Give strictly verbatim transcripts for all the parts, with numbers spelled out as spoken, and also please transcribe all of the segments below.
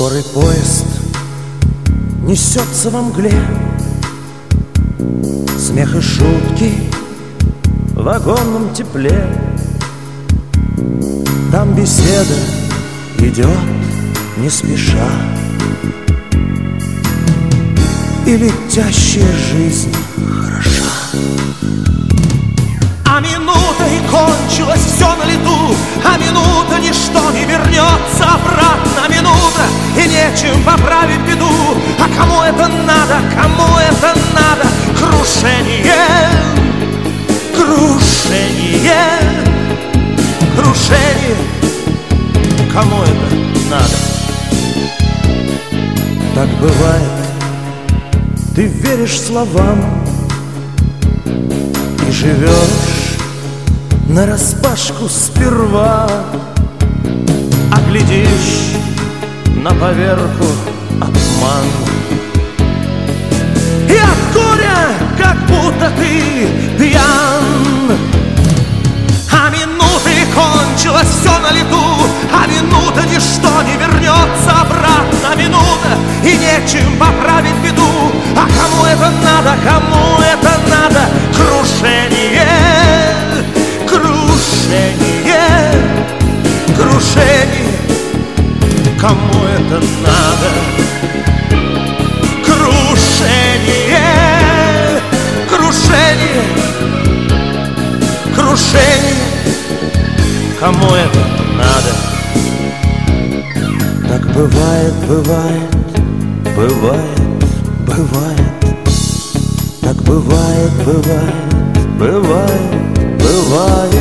Скорый поезд несется во мгле, смех и шутки в вагонном тепле. Там беседа идет не спеша, и летящая жизнь хороша. А минута и кончилось все на лету, а минута ничто не вернется обратно. Минута и нечем поправить беду. А кому это надо, кому это надо? Крушение, крушение, крушение. Кому это надо? Так бывает, ты веришь словам и живешь нараспашку сперва, а глядишь на поверку обман. И от горя, как будто ты пьян. А минута и кончилось все на лету, а минута ничто не вернется обратно. Минута и нечем поправить беду. А кому это надо, кому это надо? Крушение, крушение, крушение. Кому это надо? Крушение, крушение, крушение. Кому это надо? Так бывает, бывает, бывает, бывает. Так бывает, бывает, бывает, бывает.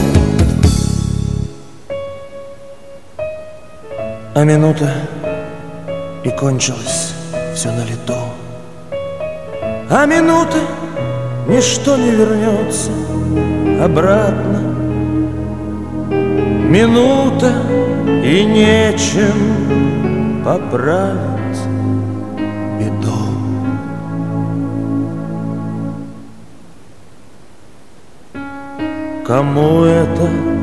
А минута и кончилось все на лету. А минута ничто не вернется обратно. Минута и нечем поправить беду. Кому это